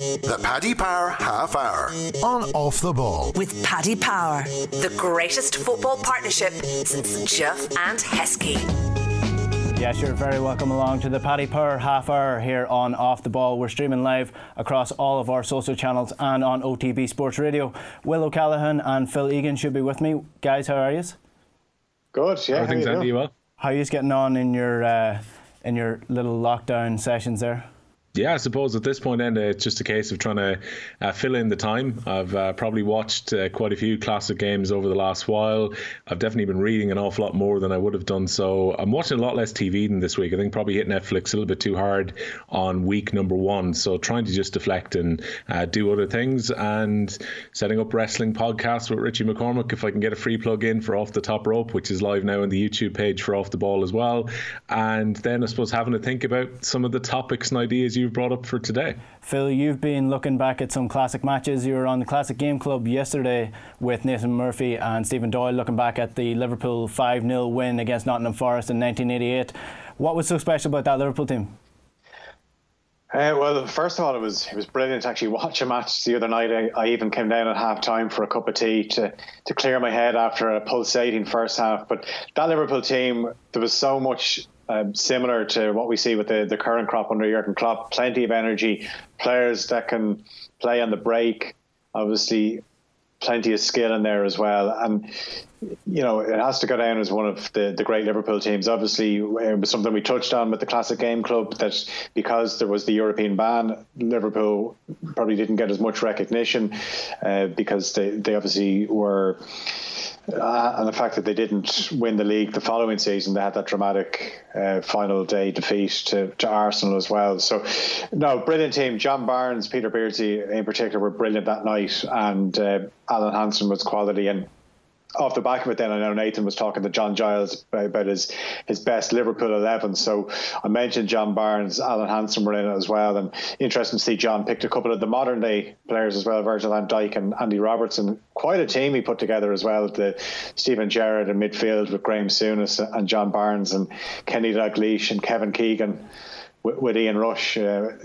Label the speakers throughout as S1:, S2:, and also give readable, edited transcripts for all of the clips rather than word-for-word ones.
S1: The Paddy Power Half Hour on Off the Ball.
S2: With Paddy Power, the greatest football partnership since Duff and Heskey.
S3: Yes, you're very welcome along to the Paddy Power Half Hour here on Off the Ball. We're streaming live across all of our social channels and on OTB Sports Radio. Will O'Callaghan and Phil Egan should be with me. Guys, how are you?
S4: Good, yeah.
S5: Everything's Andy well.
S3: How are you getting on in your little lockdown sessions there?
S5: Yeah, I suppose at this point, it's just a case of trying to fill in the time. I've probably watched quite a few classic games over the last while. I've definitely been reading an awful lot more than I would have done. So I'm watching a lot less TV than this week. I think probably hit Netflix a little bit too hard on week number 1. So trying to just deflect and do other things, and setting up wrestling podcasts with Richie McCormick if I can get a free plug in for Off the Top Rope, which is live now on the YouTube page for Off the Ball as well. And then I suppose having to think about some of the topics and ideas you've brought up for today.
S3: Phil, you've been looking back at some classic matches. You were on the Classic Game Club yesterday with Nathan Murphy and Stephen Doyle, looking back at the Liverpool 5-0 win against Nottingham Forest in 1988. What was so special about that Liverpool team?
S4: Well, first of all, it was brilliant to actually watch a match the other night. I even came down at half time for a cup of tea to clear my head after a pulsating first half. But that Liverpool team, there was so much similar to what we see with the current crop under Jurgen Klopp. Plenty of energy, players that can play on the break, obviously plenty of skill in there as well. And, you know, it has to go down as one of the great Liverpool teams. Obviously, it was something we touched on with the Classic Game Club, that because there was the European ban, Liverpool probably didn't get as much recognition because they obviously were... and the fact that they didn't win the league the following season, they had that dramatic final day defeat to Arsenal as well. So, no, brilliant team. John Barnes, Peter Beardsley in particular were brilliant that night, and Alan Hansen was quality. And off the back of it then, I know Nathan was talking to John Giles about his best Liverpool 11. So I mentioned John Barnes, Alan Hansen were in it as well. And interesting to see John picked a couple of the modern day players as well, Virgil van Dijk and Andy Robertson. Quite a team he put together as well. The Stephen Gerrard in midfield with Graham Souness and John Barnes and Kenny Dalglish and Kevin Keegan. With Ian Rush, there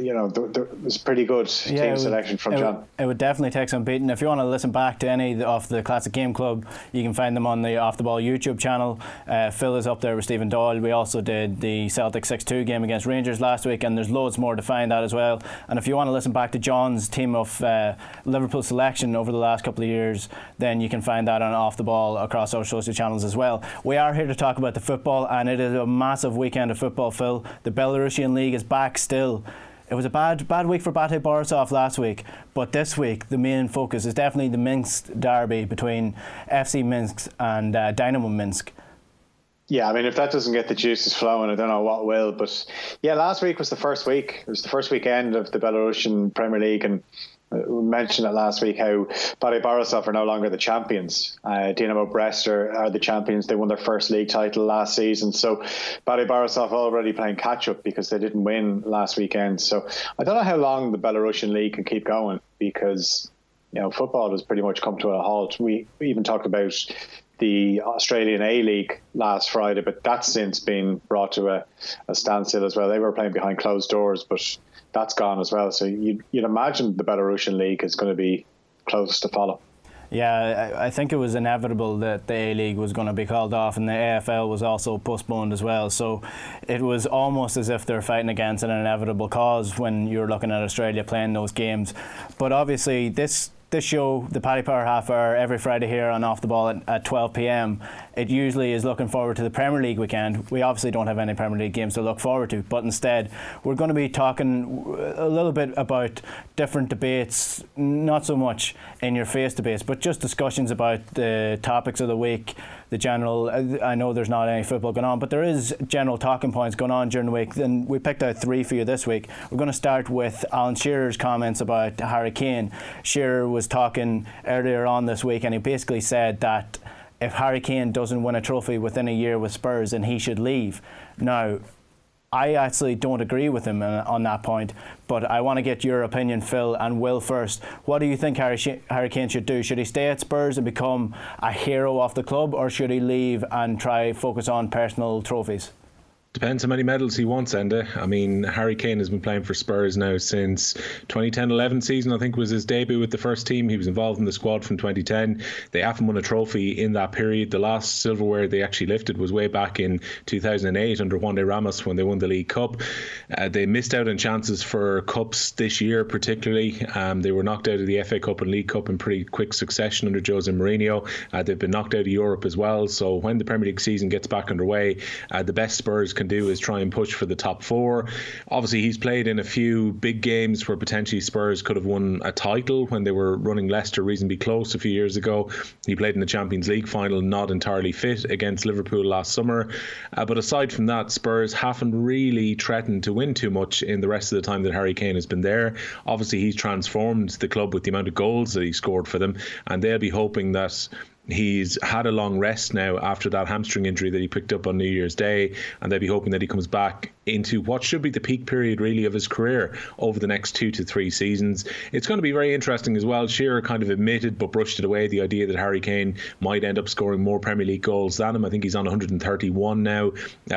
S4: was pretty good team selection from John.
S3: It would definitely take some beating. If you want to listen back to any of the Classic Game Club, you can find them on the Off the Ball YouTube channel. Phil is up there with Stephen Doyle. We also did the Celtic 6-2 game against Rangers last week, and there's loads more to find that as well. And if you want to listen back to John's team of Liverpool selection over the last couple of years, then you can find that on Off the Ball across our social channels as well. We are here to talk about the football, and it is a massive weekend of football, Phil. The Belarusian League is back still. It was a bad week for Bate Borisov last week, but this week the main focus is definitely the Minsk derby between FC Minsk and Dynamo Minsk.
S4: Yeah, I mean, if that doesn't get the juices flowing, I don't know what will. But yeah, last week was the first week. It was the first weekend of the Belarusian Premier League, and we mentioned it last week how Bate Borisov are no longer the champions. Dinamo Brest are the champions. They won their first league title last season. So Bate Borisov already playing catch-up because they didn't win last weekend. So I don't know how long the Belarusian league can keep going, because, you know, football has pretty much come to a halt. We even talked about the Australian A-League last Friday, but that's since been brought to a standstill as well. They were playing behind closed doors, but that's gone as well. So you'd imagine the Belarusian league is going to be close to follow.
S3: Yeah, I think it was inevitable that the A-League was going to be called off, and the AFL was also postponed as well. So it was almost as if they're fighting against an inevitable cause when you're looking at Australia playing those games. But obviously this show, the Paddy Power Half Hour, every Friday here on Off the Ball at 12 p.m, it usually is looking forward to the Premier League weekend. We obviously don't have any Premier League games to look forward to, but instead we're going to be talking a little bit about different debates, not so much in your face debates, but just discussions about the topics of the week, the general... I know there's not any football going on, but there is general talking points going on during the week, and we picked out 3 for you this week. We're going to start with Alan Shearer's comments about Harry Kane. Shearer was talking earlier on this week, and he basically said that if Harry Kane doesn't win a trophy within a year with Spurs, then he should leave. Now, I actually don't agree with him on that point, but I want to get your opinion, Phil and Will, first. What do you think Harry Kane should do? Should he stay at Spurs and become a hero of the club, or should he leave and try focus on personal trophies?
S5: Depends how many medals he wants, Enda. I mean, Harry Kane has been playing for Spurs now since 2010-11 season, I think was his debut with the first team. He was involved in the squad from 2010. They haven't won a trophy in that period. The last silverware they actually lifted was way back in 2008 under Juan de Ramos when they won the League Cup. They missed out on chances for cups this year particularly. They were knocked out of the FA Cup and League Cup in pretty quick succession under Jose Mourinho. They've been knocked out of Europe as well. So when the Premier League season gets back underway, the best Spurs can do is try and push for the top four. Obviously, he's played in a few big games where potentially Spurs could have won a title when they were running Leicester reasonably close a few years ago. He played in the Champions League final, not entirely fit, against Liverpool last summer. But aside from that, Spurs haven't really threatened to win too much in the rest of the time that Harry Kane has been there. Obviously, he's transformed the club with the amount of goals that he scored for them, and they'll be hoping that he's had a long rest now after that hamstring injury that he picked up on New Year's Day, and they'll be hoping that he comes back into what should be the peak period really of his career over the next 2 to 3 seasons. It's going to be very interesting as well. Shearer kind of admitted but brushed it away, the idea that Harry Kane might end up scoring more Premier League goals than him. I think he's on 131 now.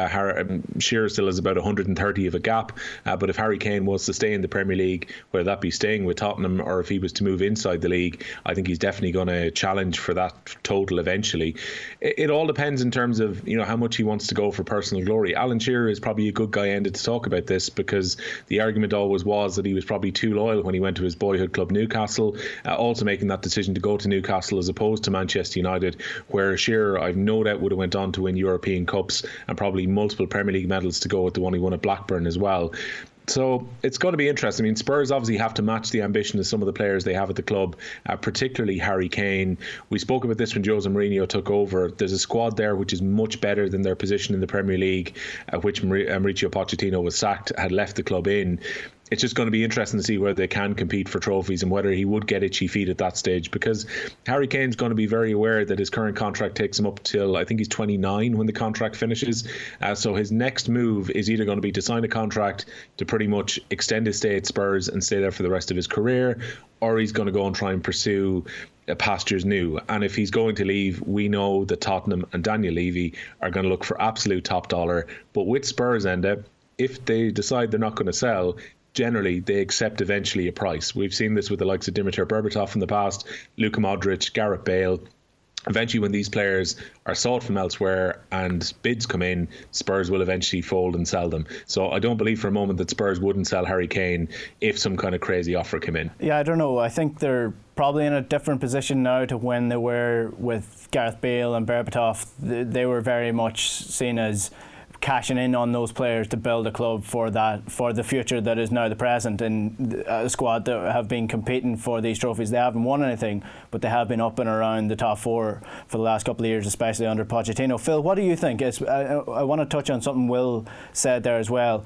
S5: Shearer still has about 130 of a gap, but if Harry Kane was to stay in the Premier League, whether that be staying with Tottenham or if he was to move inside the league, I think he's definitely going to challenge for that total eventually. It all depends in terms of how much he wants to go for personal glory. Alan Shearer is probably a good guy ended to talk about this, because the argument always was that he was probably too loyal when he went to his boyhood club Newcastle, also making that decision to go to Newcastle as opposed to Manchester United, where Shearer I've no doubt would have went on to win European Cups and probably multiple Premier League medals to go with the one he won at Blackburn as well. So it's going to be interesting. I mean, Spurs obviously have to match the ambition of some of the players they have at the club, particularly Harry Kane. We spoke about this when Jose Mourinho took over. There's a squad there which is much better than their position in the Premier League, which Mauricio Pochettino was sacked, had left the club in. It's just going to be interesting to see whether they can compete for trophies and whether he would get itchy feet at that stage, because Harry Kane's going to be very aware that his current contract takes him up till I think he's 29 when the contract finishes. So his next move is either going to be to sign a contract to pretty much extend his stay at Spurs and stay there for the rest of his career, or he's going to go and try and pursue pastures new. And if he's going to leave, we know that Tottenham and Daniel Levy are going to look for absolute top dollar. But with Spurs, Enda, if they decide they're not going to sell, generally they accept eventually a price. We've seen this with the likes of Dimitar Berbatov in the past, Luka Modric, Gareth Bale. Eventually, when these players are sought from elsewhere and bids come in, Spurs will eventually fold and sell them. So I don't believe for a moment that Spurs wouldn't sell Harry Kane if some kind of crazy offer came in.
S3: Yeah, I don't know. I think they're probably in a different position now to when they were with Gareth Bale and Berbatov. They were very much seen as cashing in on those players to build a club for the future that is now the present, and a squad that have been competing for these trophies. They haven't won anything, but they have been up and around the top four for the last couple of years, especially under Pochettino. Phil, what do you think? I want to touch on something Will said there as well.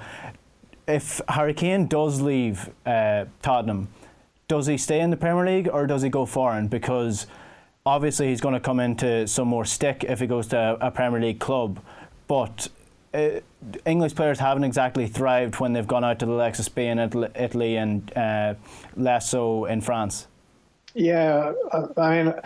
S3: If Harry Kane does leave Tottenham, does he stay in the Premier League or does he go foreign? Because obviously he's going to come into some more stick if he goes to a Premier League club, but English players haven't exactly thrived when they've gone out to the likes of Spain, Italy and less so in France.
S4: Yeah, I mean,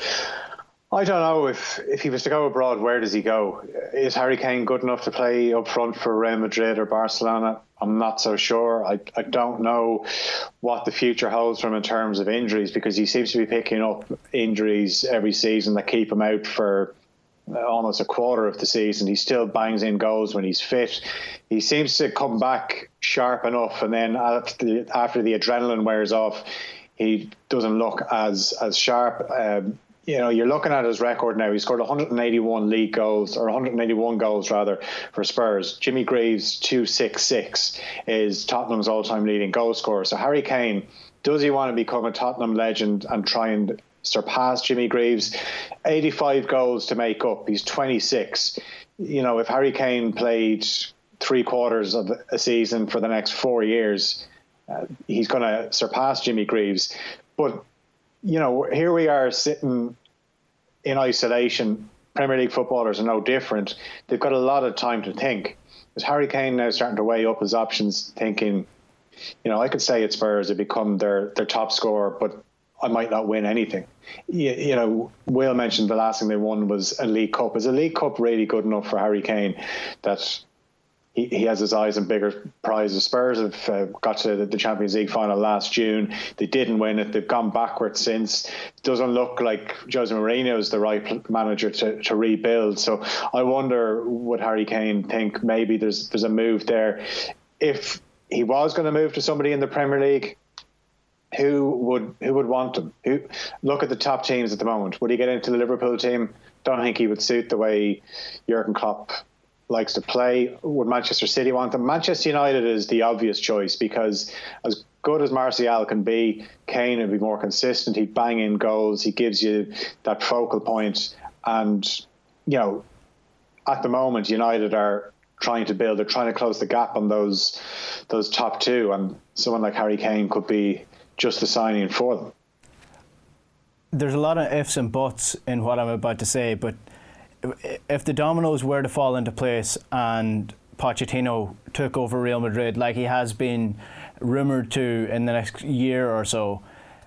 S4: I don't know if he was to go abroad, where does he go? Is Harry Kane good enough to play up front for Real Madrid or Barcelona? I'm not so sure. I don't know what the future holds for him in terms of injuries, because he seems to be picking up injuries every season that keep him out for almost a quarter of the season. He still bangs in goals when he's fit. He seems to come back sharp enough, and then after the adrenaline wears off, he doesn't look as sharp. You're looking at his record now. He scored 181 league goals, or 181 goals rather, for Spurs. Jimmy Greaves 266 is Tottenham's all-time leading goal scorer. So Harry Kane, does he want to become a Tottenham legend and try and surpass Jimmy Greaves? 85 goals to make up. He's 26. If Harry Kane played 3/4 of a season for the next 4 years, he's going to surpass Jimmy Greaves. But here we are sitting in isolation. Premier League footballers are no different. They've got a lot of time to think. Is Harry Kane now starting to weigh up his options, thinking, I could stay at Spurs and become their top scorer, but I might not win anything. Will mentioned the last thing they won was a League Cup. Is a League Cup really good enough for Harry Kane that he has his eyes on bigger prizes. Spurs have got to the Champions League final last June. They didn't win it. They've gone backwards since. It doesn't look like Jose Mourinho is the right manager to rebuild. So I wonder, would Harry Kane think maybe there's a move there? If he was going to move to somebody in the Premier League, who would want him? Look at the top teams at the moment. Would he get into the Liverpool team? Don't think he would suit the way Jurgen Klopp likes to play. Would Manchester City want him? Manchester United is the obvious choice, because as good as Martial can be, Kane would be more consistent. He'd bang in goals. He gives you that focal point. And, at the moment, United are trying to close the gap on those top two. And someone like Harry Kane could be just the signing for them.
S3: There's a lot of ifs and buts in what I'm about to say, but if the dominoes were to fall into place and Pochettino took over Real Madrid like he has been rumoured to in the next year or so,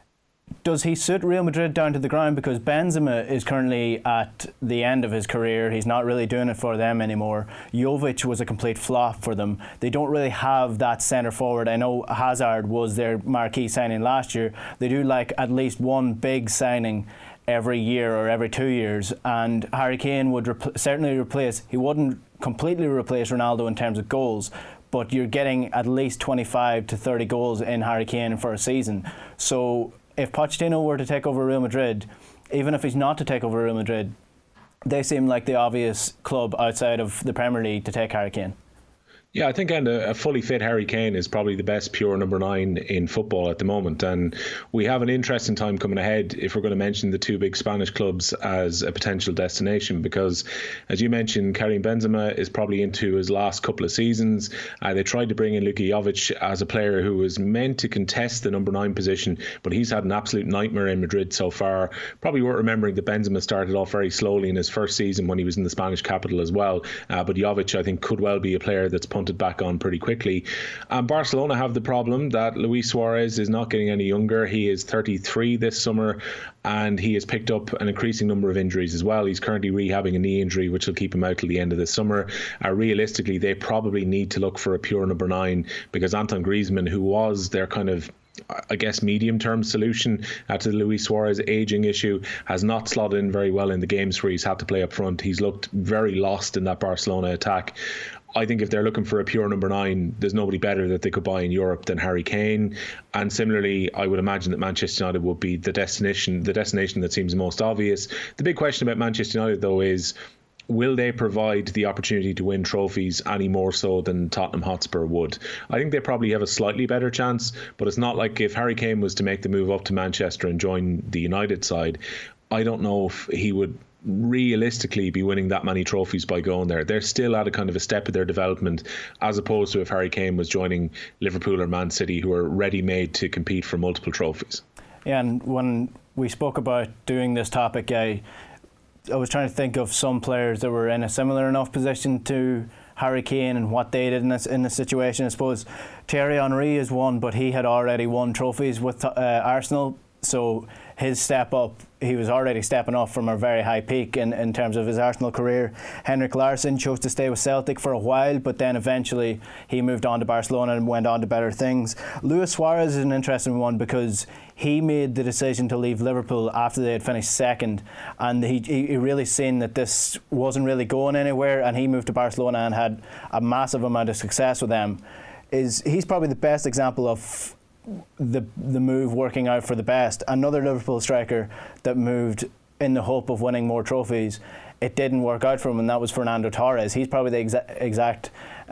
S3: does he suit Real Madrid down to the ground? Because Benzema is currently at the end of his career. He's not really doing it for them anymore. Jovic was a complete flop for them. They don't really have that centre forward. I know Hazard was their marquee signing last year. They do like at least one big signing every year or every 2 years, and Harry Kane would certainly replace. He wouldn't completely replace Ronaldo in terms of goals, but you're getting at least 25 to 30 goals in Harry Kane for a season. So if Pochettino were to take over Real Madrid, even if he's not to take over Real Madrid, they seem like the obvious club outside of the Premier League to take Harry Kane.
S5: Yeah, I think a fully fit Harry Kane is probably the best pure number 9 in football at the moment. And we have an interesting time coming ahead if we're going to mention the two big Spanish clubs as a potential destination, because, as you mentioned, Karim Benzema is probably into his last couple of seasons. They tried to bring in Luka Jovic as a player who was meant to contest the number 9 position, but he's had an absolute nightmare in Madrid so far. Probably worth remembering that Benzema started off very slowly in his first season when he was in the Spanish capital as well. But Jovic, I think, could well be a player that's punted back on pretty quickly. Barcelona have the problem that Luis Suarez is not getting any younger. He is 33 this summer, and he has picked up an increasing number of injuries as well. He's currently rehabbing a knee injury which will keep him out till the end of the summer. Realistically, they probably need to look for a pure number 9, because Antoine Griezmann, who was their kind of, I guess, medium-term solution to the Luis Suarez ageing issue, has not slotted in very well in the games where he's had to play up front. He's looked very lost in that Barcelona attack. I think if they're looking for a pure number 9, there's nobody better that they could buy in Europe than Harry Kane. And similarly, I would imagine that Manchester United would be the destination that seems most obvious. The big question about Manchester United, though, is will they provide the opportunity to win trophies any more so than Tottenham Hotspur would? I think they probably have a slightly better chance, but it's not like if Harry Kane was to make the move up to Manchester and join the United side, I don't know if he would realistically be winning that many trophies by going there. They're still at a kind of a step of their development, as opposed to if Harry Kane was joining Liverpool or Man City, who are ready-made to compete for multiple trophies. Yeah,
S3: and when we spoke about doing this topic, I was trying to think of some players that were in a similar enough position to Harry Kane and what they did in this situation. I suppose Thierry Henry is one, but he had already won trophies with Arsenal, so his step up, he was already stepping up from a very high peak in terms of his Arsenal career. Henrik Larsson chose to stay with Celtic for a while, but then eventually he moved on to Barcelona and went on to better things. Luis Suarez is an interesting one because he made the decision to leave Liverpool after they had finished second, and he really seen that this wasn't really going anywhere, and he moved to Barcelona and had a massive amount of success with them. He's probably the best example of the move working out for the best. Another Liverpool striker that moved in the hope of winning more trophies, it didn't work out for him, and that was Fernando Torres. He's probably the exact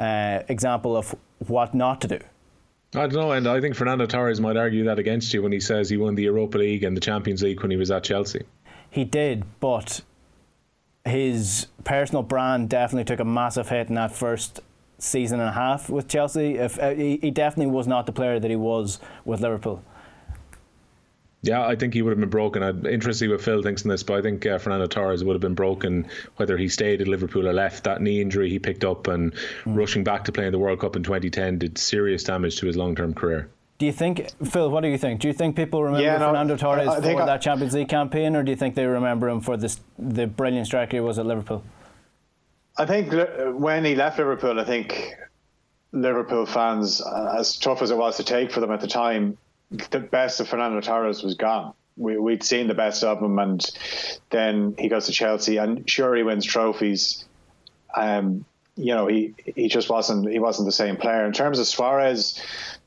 S3: example of what not to do.
S5: I don't know, and I think Fernando Torres might argue that against you when he says he won the Europa League and the Champions League when he was at Chelsea.
S3: He did, but his personal brand definitely took a massive hit in that first season and a half with Chelsea. He definitely was not the player that he was with Liverpool.
S5: Yeah, I think he would have been broken. I'm interested to see what Phil thinks on this, but I think Fernando Torres would have been broken whether he stayed at Liverpool or left. That knee injury he picked up and rushing back to play in the World Cup in 2010 did serious damage to his long-term career.
S3: Do you think, Phil, what do you think? Do you think people remember Fernando Torres for that Champions League campaign, or do you think they remember him for the brilliant striker he was at Liverpool?
S4: I think when he left Liverpool, I think Liverpool fans, as tough as it was to take for them at the time, the best of Fernando Torres was gone. We'd seen the best of him, and then he goes to Chelsea, and sure, he wins trophies. He just wasn't the same player. In terms of Suarez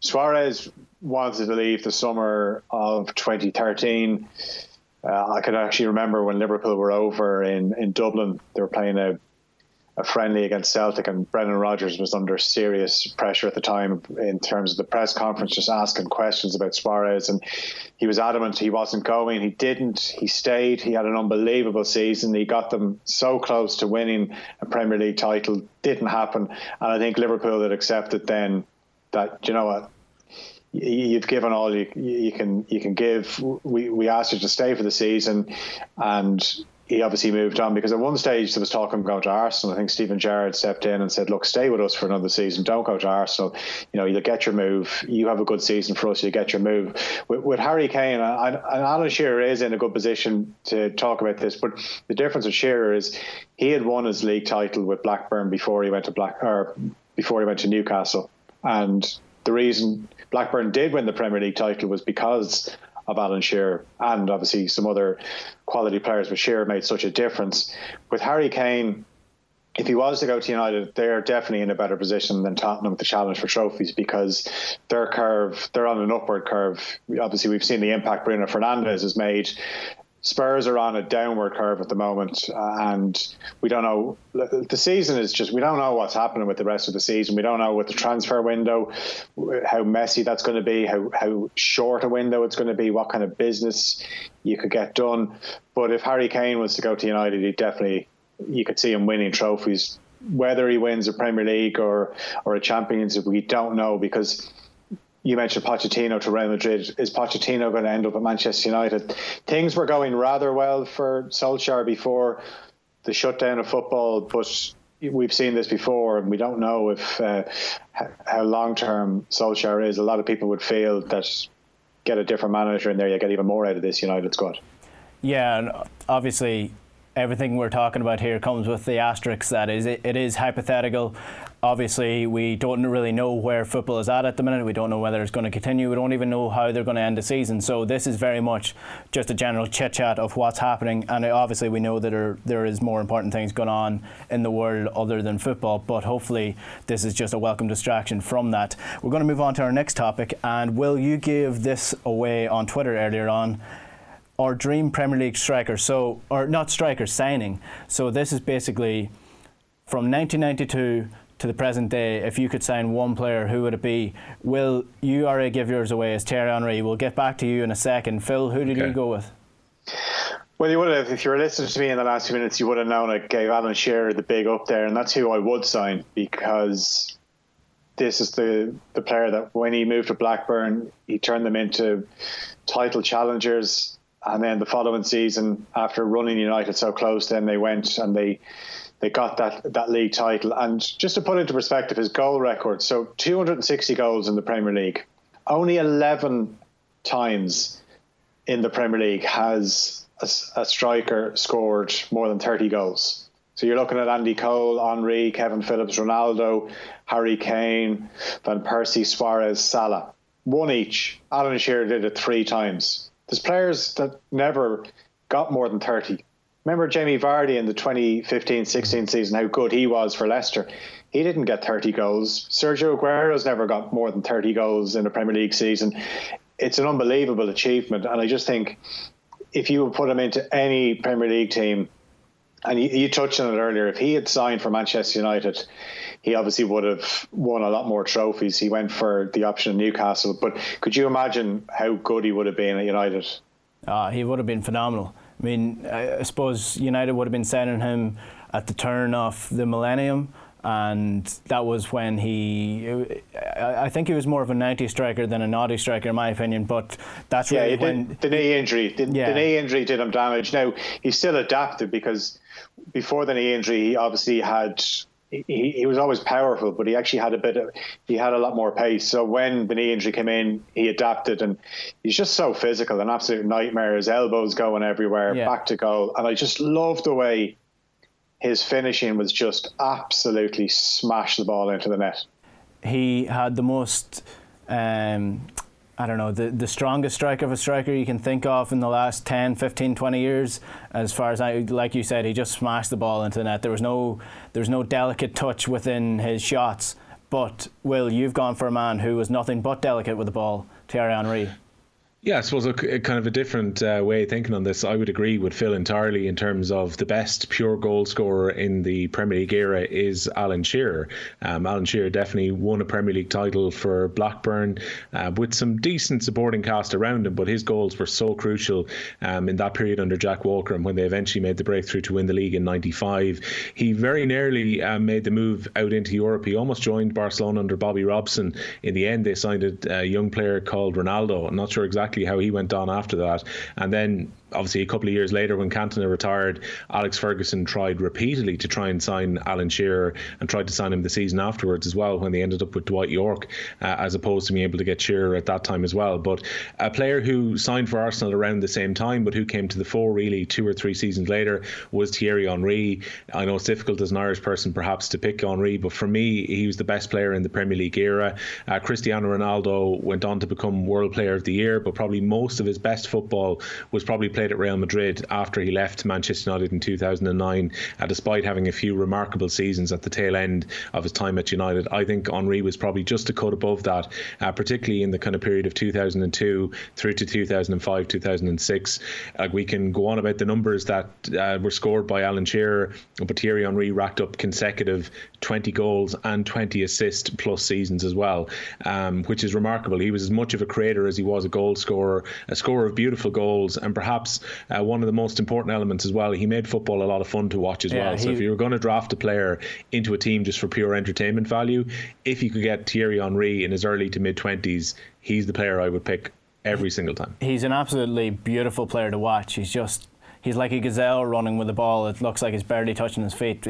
S4: wanted to leave the summer of 2013. I could actually remember when Liverpool were over in Dublin. They were playing a friendly against Celtic, and Brendan Rodgers was under serious pressure at the time in terms of the press conference, just asking questions about Suarez, and he was adamant he wasn't going. He didn't. He stayed. He had an unbelievable season. He got them so close to winning a Premier League title. Didn't happen, and I think Liverpool had accepted then that, you know what, you've given all you can give. We asked you to stay for the season, and he obviously moved on, because at one stage there was talk of him going to Arsenal. I think Stephen Gerrard stepped in and said, look, stay with us for another season. Don't go to Arsenal. You'll get your move. You have a good season for us. You get your move. With Harry Kane, and Alan Shearer is in a good position to talk about this, but the difference with Shearer is he had won his league title with Blackburn before he went to Newcastle. And the reason Blackburn did win the Premier League title was because of Alan Shearer, and obviously some other quality players, but Shearer made such a difference. With Harry Kane, if he was to go to United, they're definitely in a better position than Tottenham to challenge for trophies, because they're on an upward curve. Obviously, we've seen the impact Bruno Fernandes has made. Spurs are on a downward curve at the moment, and we don't know. The season is just, we don't know what's happening with the rest of the season. We don't know with the transfer window, how messy that's going to be, how short a window it's going to be, what kind of business you could get done. But if Harry Kane was to go to United, you could see him winning trophies. Whether he wins a Premier League or a Champions League, we don't know, because you mentioned Pochettino to Real Madrid. Is Pochettino going to end up at Manchester United? Things were going rather well for Solskjaer before the shutdown of football, but we've seen this before, and we don't know if how long-term Solskjaer is. A lot of people would feel that get a different manager in there, you get even more out of this United squad.
S3: Yeah, and obviously everything we're talking about here comes with the asterisk that it is hypothetical. Obviously, we don't really know where football is at the minute. We don't know whether it's going to continue. We don't even know how they're going to end the season. So this is very much just a general chit-chat of what's happening. And obviously, we know that there is more important things going on in the world other than football. But hopefully, this is just a welcome distraction from that. We're going to move on to our next topic. And Will, you gave this away on Twitter earlier on. Our dream Premier League striker, signing. So this is basically from 1992 to the present day. If you could sign one player, who would it be? Will, you already give yours away as Thierry Henry. We'll get back to you in a second. Phil, who did you go with?
S4: Well, you would have, if you were listening to me in the last few minutes, you would have known I gave Alan Shearer the big up there, and that's who I would sign, because this is the player that when he moved to Blackburn, he turned them into title challengers. And then the following season, after running United so close, then they went and they got that league title. And just to put into perspective, his goal record, so 260 goals in the Premier League. Only 11 times in the Premier League has a striker scored more than 30 goals. So you're looking at Andy Cole, Henry, Kevin Phillips, Ronaldo, Harry Kane, Van Persie, Suarez, Salah. One each. Alan Shearer did it 3 times. There's players that never got more than 30. Remember Jamie Vardy in the 2015-16 season, how good he was for Leicester. He didn't get 30 goals. Sergio Aguero's never got more than 30 goals in a Premier League season. It's an unbelievable achievement. And I just think if you would put him into any Premier League team, and you touched on it earlier, if he had signed for Manchester United, he obviously would have won a lot more trophies. He went for the option of Newcastle. But could you imagine how good he would have been at United?
S3: He would have been phenomenal. I mean, I suppose United would have been signing him at the turn of the millennium, and that was when I think he was more of a 90 striker than a naughty striker, in my opinion. But that's really when
S4: the knee injury. The knee injury did him damage. Now he still adapted, because before the knee injury, he obviously had. He was always powerful, but he actually had a lot more pace. So when the knee injury came in, he adapted, and he's just so physical, an absolute nightmare. His elbows going everywhere, back to goal. And I just love the way his finishing was just absolutely smash the ball into the net.
S3: He had the most, the strongest strike of a striker you can think of in the last 10, 15, 20 years. As far as like you said, he just smashed the ball into the net. There was no delicate touch within his shots. But, Will, you've gone for a man who was nothing but delicate with the ball, Thierry Henry.
S5: Yeah, I suppose a kind of a different way of thinking on this. I would agree with Phil entirely in terms of the best pure goal scorer in the Premier League era is Alan Shearer. Alan Shearer definitely won a Premier League title for Blackburn with some decent supporting cast around him, but his goals were so crucial in that period under Jack Walker, and when they eventually made the breakthrough to win the league in '95. He very nearly made the move out into Europe. He almost joined Barcelona under Bobby Robson. In the end, they signed a young player called Ronaldo. I'm not sure exactly how he went on after that. And then obviously a couple of years later, when Cantona retired, Alex Ferguson tried repeatedly to try and sign Alan Shearer, and tried to sign him the season afterwards as well, when they ended up with Dwight York, as opposed to being able to get Shearer at that time as well. But a player who signed for Arsenal around the same time, but who came to the fore really 2 or 3 seasons later, was Thierry Henry. I know it's difficult as an Irish person perhaps to pick Henry, but for me, he was the best player in the Premier League era. Cristiano Ronaldo went on to become World Player of the Year, but probably most of his best football was probably played at Real Madrid after he left Manchester United in 2009, despite having a few remarkable seasons at the tail end of his time at United. I think Henry was probably just a cut above that, particularly in the kind of period of 2002 through to 2005, 2006. We can go on about the numbers that were scored by Alan Shearer, but Thierry Henry racked up consecutive 20 goals and 20 assist plus seasons as well, which is remarkable. He was as much of a creator as he was a goal scorer, a scorer of beautiful goals, and perhaps one of the most important elements as well, he made football a lot of fun to watch as well. So if you were going to draft a player into a team just for pure entertainment value, if you could get Thierry Henry in his early to mid-20s, he's the player I would pick every single time. He's
S3: an absolutely beautiful player to watch. He's like a gazelle running with the ball. It looks like he's barely touching his feet.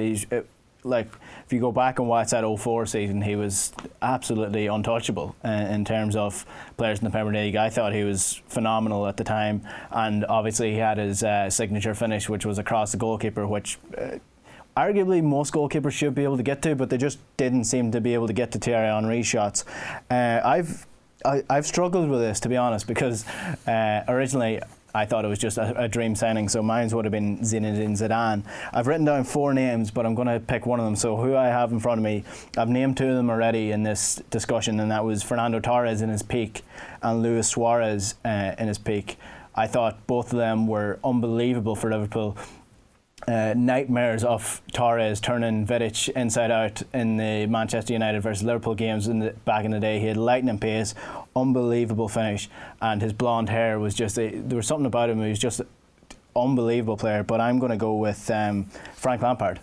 S3: If you go back and watch that 04 season, he was absolutely untouchable in terms of players in the Premier League. I thought he was phenomenal at the time, and obviously he had his signature finish, which was across the goalkeeper, which arguably most goalkeepers should be able to get to, but they just didn't seem to be able to get to Thierry Henry's shots. I've struggled with this, to be honest, because originally I thought it was just a dream signing, so mine would have been Zinedine Zidane. I've written down 4 names, but I'm going to pick one of them. So who I have in front of me, I've named 2 of them already in this discussion, and that was Fernando Torres in his peak and Luis Suarez in his peak. I thought both of them were unbelievable for Liverpool. Nightmares of Torres turning Vidic inside out in the Manchester United versus Liverpool games back in the day. He had lightning pace, unbelievable finish, and his blonde hair was just there was something about him. He was just an unbelievable player. But I'm going to go with Frank Lampard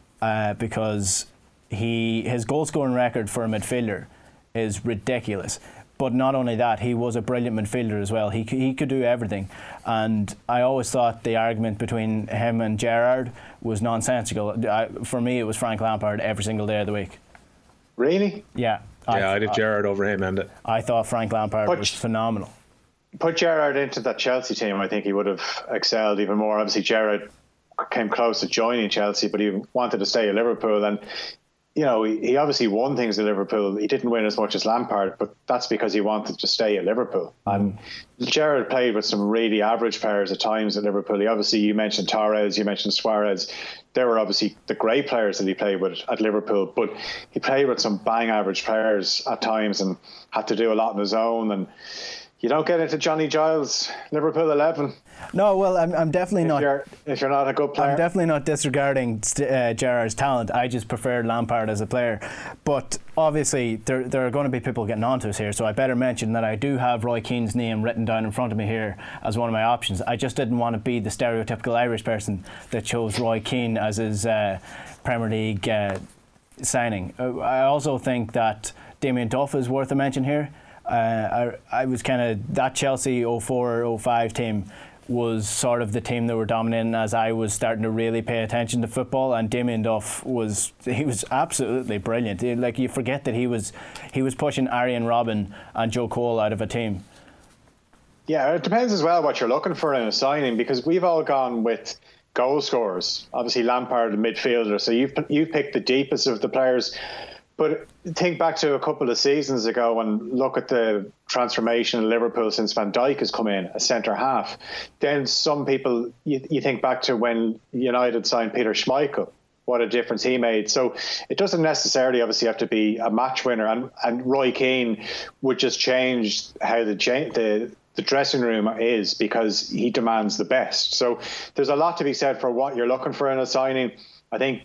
S3: because his goal scoring record for a midfielder is ridiculous. But not only that, he was a brilliant midfielder as well. He could do everything. And I always thought the argument between him and Gerrard was nonsensical. For me, it was Frank Lampard every single day of the week.
S4: Really?
S3: Yeah.
S5: I did Gerrard over him. And
S3: I thought Frank Lampard was phenomenal. Put
S4: Gerrard into that Chelsea team, I think he would have excelled even more. Obviously, Gerrard came close to joining Chelsea, but he wanted to stay at Liverpool. And you know, he obviously won things at Liverpool. He didn't win as much as Lampard, but that's because he wanted to stay at Liverpool. And Gerrard played with some really average players at times at Liverpool. You mentioned Torres, you mentioned Suarez. They were obviously the great players that he played with at Liverpool, but he played with some bang average players at times and had to do a lot on his own. And you don't get into Johnny Giles, Liverpool 11.
S3: No, well, I'm definitely not.
S4: If you're not a good player,
S3: I'm definitely not disregarding Gerrard's talent. I just preferred Lampard as a player. But obviously, there are going to be people getting onto us here, so I better mention that I do have Roy Keane's name written down in front of me here as one of my options. I just didn't want to be the stereotypical Irish person that chose Roy Keane as his Premier League signing. I also think that Damien Duff is worth a mention here. I was kind of that Chelsea 04-05 team was sort of the team that were dominating as I was starting to really pay attention to football, and Damien Duff was absolutely brilliant. Like, you forget that he was pushing Arjen Robben and Joe Cole out of a team.
S4: Yeah, it depends as well what you're looking for in a signing, because we've all gone with goal scorers. Obviously, Lampard, the midfielder. So you've picked the deepest of the players. But think back to a couple of seasons ago and look at the transformation in Liverpool since Van Dijk has come in, a centre half. Then some people, you think back to when United signed Peter Schmeichel, what a difference he made. So it doesn't necessarily obviously have to be a match winner. And Roy Keane would just change how the dressing room is, because he demands the best. So there's a lot to be said for what you're looking for in a signing. I think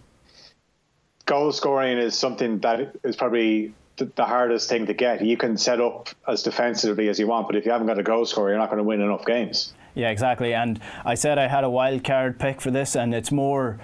S4: goal scoring is something that is probably the hardest thing to get. You can set up as defensively as you want, but if you haven't got a goal scorer, you're not going to win enough games.
S3: Yeah, exactly. And I said I had a wild card pick for this, and it's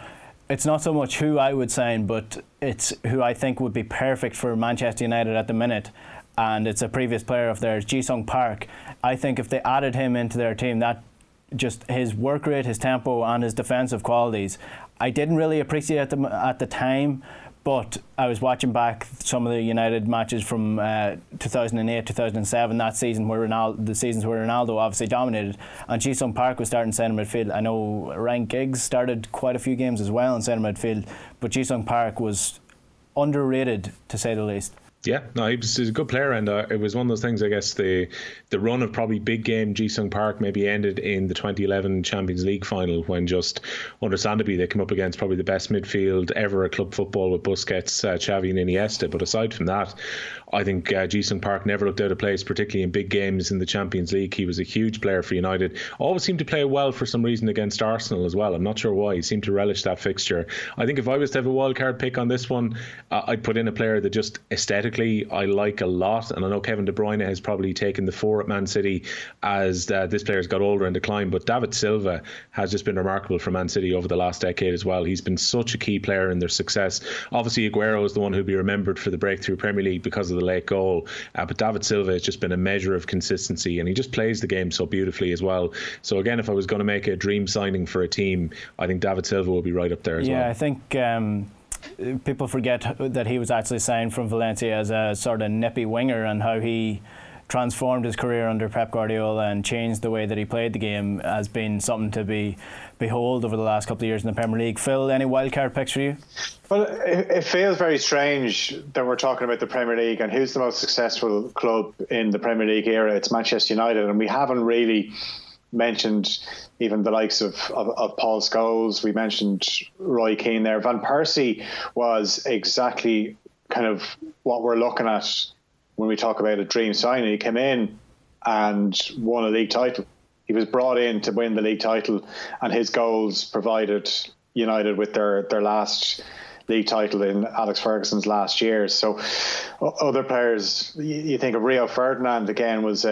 S3: not so much who I would sign, but it's who I think would be perfect for Manchester United at the minute. And it's a previous player of theirs, Ji-sung Park. I think if they added him into their team, that just his work rate, his tempo and his defensive qualities, I didn't really appreciate them at the time, but I was watching back some of the United matches from 2008, 2007, that season where the seasons where Ronaldo obviously dominated, and Ji-sung Park was starting centre midfield. I know Ryan Giggs started quite a few games as well in centre midfield, but Ji-sung Park was underrated, to say the least.
S5: Yeah, no, he's a good player, and it was one of those things. I guess the run of probably big game Ji-sung Park maybe ended in the 2011 Champions League final, when just understandably they came up against probably the best midfield ever at club football with Busquets, Xavi and Iniesta. But aside from that, I think Ji-sung Park never looked out of place, particularly in big games in the Champions League. He was a huge player for United. Always seemed to play well for some reason against Arsenal as well. I'm not sure why. He seemed to relish that fixture. I think if I was to have a wildcard pick on this one, I'd put in a player that just aesthetically I like a lot, and I know Kevin De Bruyne has probably taken the fore at Man City as this player's got older and declined, but David Silva has just been remarkable for Man City over the last decade as well. He's been such a key player in their success. Obviously Aguero is the one who'll be remembered for the breakthrough Premier League because of the late goal, but David Silva has just been a measure of consistency, and he just plays the game so beautifully as well. So again, if I was going to make a dream signing for a team, I think David Silva will be right up there as well.
S3: Yeah, I think people forget that he was actually signed from Valencia as a sort of nippy winger, and how he transformed his career under Pep Guardiola and changed the way that he played the game has been something to behold over the last couple of years in the Premier League. Phil, any wildcard picks for you?
S4: Well, it feels very strange that we're talking about the Premier League and who's the most successful club in the Premier League era. It's Manchester United, and we haven't really mentioned even the likes of Paul Scholes. We mentioned Roy Keane there. Van Persie was exactly kind of what we're looking at when we talk about a dream signing. He came in and won a league title. He was brought in to win the league title, and his goals provided United with their last league title in Alex Ferguson's last years. So other players, you think of Rio Ferdinand again, was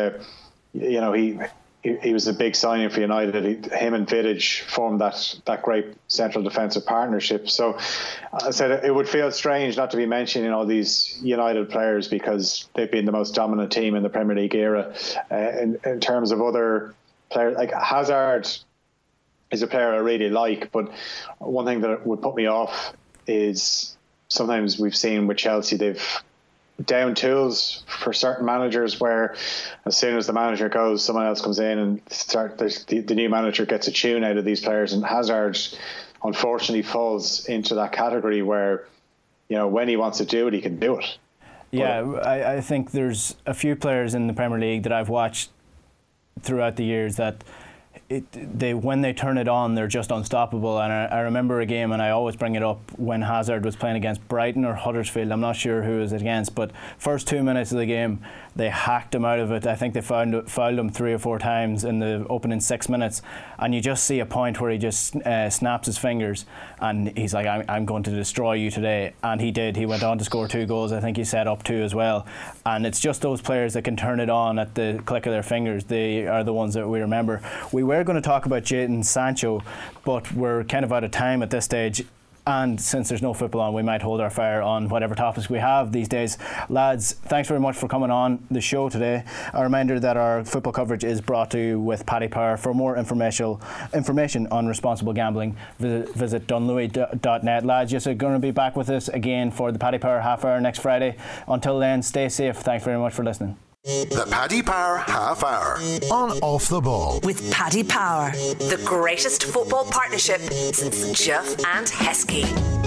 S4: he was a big signing for United. Him and Vidic formed that great central defensive partnership. So I said it would feel strange not to be mentioning all these United players, because they've been the most dominant team in the Premier League era. In terms of other players, like Hazard is a player I really like, but one thing that would put me off is sometimes we've seen with Chelsea, they've down tools for certain managers, where as soon as the manager goes, someone else comes in and the new manager gets a tune out of these players. And Hazard unfortunately falls into that category where, when he wants to do it, he can do it.
S3: Yeah, I think there's a few players in the Premier League that I've watched throughout the years that when they turn it on, they're just unstoppable. And I remember a game, and I always bring it up, when Hazard was playing against Brighton or Huddersfield. I'm not sure who it was against, but first 2 minutes of the game, they hacked him out of it. I think they fouled him 3 or 4 times in the opening 6 minutes, and you just see a point where he just snaps his fingers, and he's like, I'm going to destroy you today. And he did. He went on to score 2 goals. I think he set up 2 as well. And it's just those players that can turn it on at the click of their fingers. They are the ones that we remember. We were going to talk about Jadon Sancho, but we're kind of out of time at this stage. And since there's no football on, we might hold our fire on whatever topics we have these days. Lads, thanks very much for coming on the show today. A reminder that our football coverage is brought to you with Paddy Power. For more information on responsible gambling, visit dunlewy.net. Lads, you're going to be back with us again for the Paddy Power half hour next Friday. Until then, stay safe. Thanks very much for listening.
S1: The Paddy Power Half Hour on Off the Ball.
S2: With Paddy Power, the greatest football partnership since Jeff and Heskey.